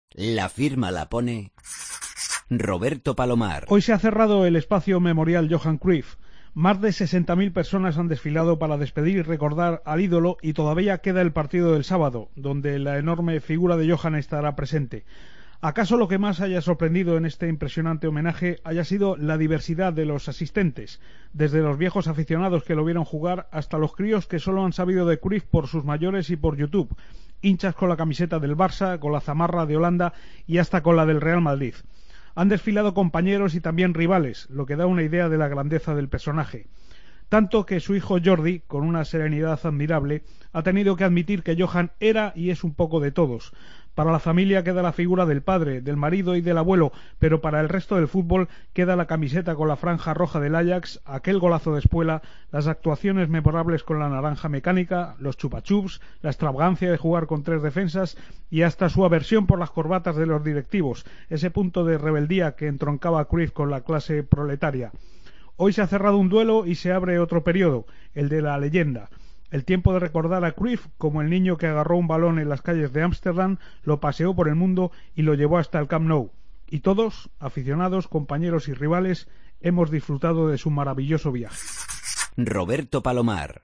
La firma la pone Roberto Palomar. Hoy se ha cerrado el espacio memorial Johan Cruyff. Más de 60.000 personas han desfilado para despedir y recordar al ídolo, y todavía queda el partido del sábado, donde la enorme figura de Johan estará presente. ¿Acaso lo que más haya sorprendido en este impresionante homenaje haya sido la diversidad de los asistentes? Desde los viejos aficionados que lo vieron jugar hasta los críos que solo han sabido de Cruyff por sus mayores y por YouTube, hinchas con la camiseta del Barça, con la zamarra de Holanda y hasta con la del Real Madrid. Han desfilado compañeros y también rivales, lo que da una idea de la grandeza del personaje. Tanto que su hijo Jordi, con una serenidad admirable, ha tenido que admitir que Johan era y es un poco de todos. Para la familia queda la figura del padre, del marido y del abuelo, pero para el resto del fútbol queda la camiseta con la franja roja del Ajax, aquel golazo de Espuela, las actuaciones memorables con la naranja mecánica, los chupa-chups, la extravagancia de jugar con 3 defensas y hasta su aversión por las corbatas de los directivos, ese punto de rebeldía que entroncaba a Cruyff con la clase proletaria. Hoy se ha cerrado un duelo y se abre otro periodo, el de la leyenda. El tiempo de recordar a Cruyff como el niño que agarró un balón en las calles de Ámsterdam, lo paseó por el mundo y lo llevó hasta el Camp Nou. Y todos, aficionados, compañeros y rivales, hemos disfrutado de su maravilloso viaje. Roberto Palomar.